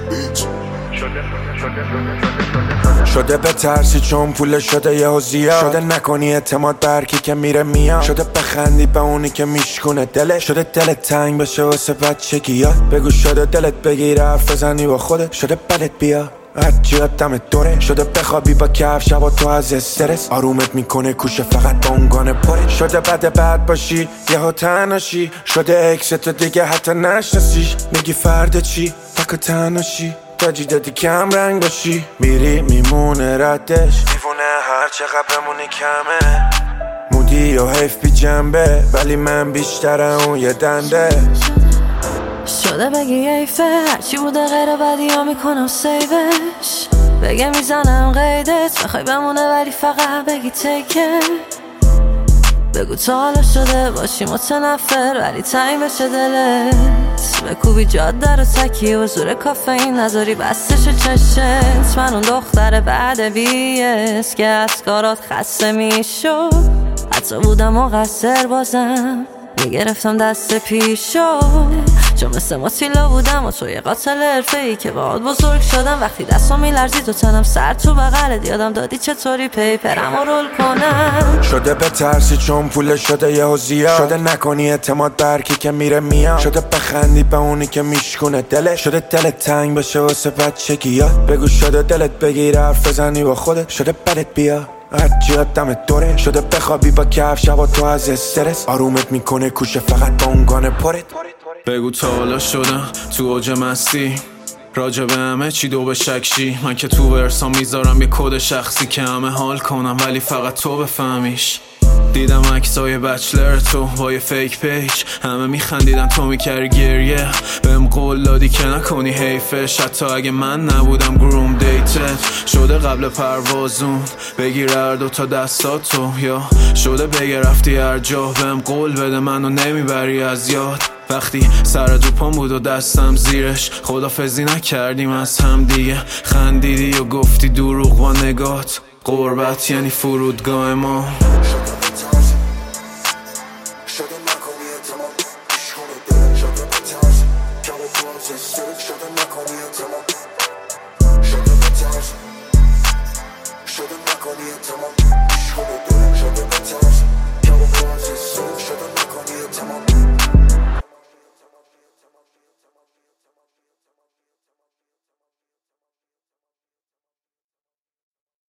شده به ترسی چون پول شده یهو زیاد، شده نکنی اعتماد بر کی که میره میاد، شده بخندی به اونی که میشکونه دلش، شده دلت تنگ بشه واسه بچگیات. بگو شده دلت بگیره حرف بزنی با خودت، شده بدت بیا هرچی دمت دوره، شده بخوابی با کف شبا تو از استرس، آرومت میکنه کوشه فقط با اون گانه پره، شده بد باشی یهو تنهاشی، شده اکست دیگه حتی نشناسیش، میگی فردا چی تک تنهاشی، تاجی دادی کم رنگ باشی، میری میمونه ردش دیوونه هر چقدر بمونی کمه، مودی و حیف بی جنبه ولی من بیشترم اون یه دنده، شده بگی ایفه هرچی بوده غیر بدی ها میکنم سیوش، بگه میزنم قیدت بخوای بمونه ولی فقط بگی تیکه، بگو تا حالا شده باشی متنفر ولی تنگ بشه دلت، بکوبی جاده رو تکیه و زور کافئین نذاری بستش چشت، من اون دختر بعد بیس که از کارات خسته میشد، حتی بودم مقصر بازم میگرفتم دست پیشو، چون مثل ماتیلا بودم و توی قاتل حرفه‌ای که باهات بزرگ شدم، وقتی دستم میلرزید و تنم سر تو بغلت، یادم دادی چطوری پیپرم رو رول کنم، شده به ترسی چون پول شده یهو زیاد، شده نکنی اعتماد بر کی که میره میاد، شده بخندی به اونی که میشکونه دلش، شده دلت تنگ بشه واسه بچگیات. بگو شده دلت بگیره حرف بزنی با خودت، شده بدت بیا هرچی دمت دوره، شده بخوابی با کف شبا تو از استرس، آرومت میکنه کوشه فقط با اون گانه پرت. بگو تا حالا شدم تو اوج مستی راجع به همه چی دو به شکشی، من که تو ورسام میذارم یه کد شخصی که همه حال کنم ولی فقط تو بفهمیش، دیدم عکسای بچلر تو با یه فیک پیج، همه میخندیدن تو میکردی گریه، بهم قول دادی که نکنی حیفش، حتی اگه من نبودم گروم دیتت، شده قبل پروازون بگیر هر دو تا دستاتو، یا شده بگه رفتی هر جا، بهم قول بده منو نمیبری از یاد، وقتی سر دو پام بود و دستم زیرش، خدافزی نکردیم از هم دیگه، خندیدی و گفتی دروغ با نگات، غربت یعنی فرودگاه ما.